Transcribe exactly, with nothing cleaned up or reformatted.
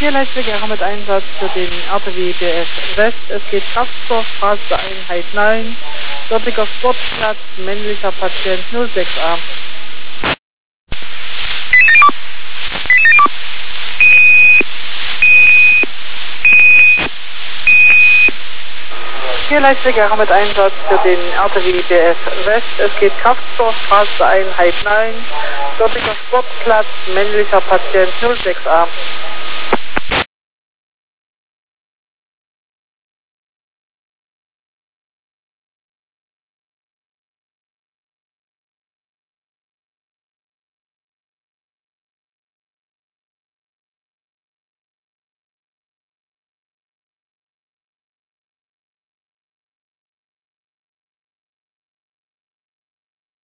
Hier Leistweg mit Einsatz für den R T W B F West. Es geht Kraftstoffstraße Einheit neun, dortiger Sportplatz, männlicher Patient null sechs a. Hier Leistweg mit Einsatz für den R T W B F West. Es geht Kraftstoffstraße Einheit neun, dortiger Sportplatz, männlicher Patient null sechs a.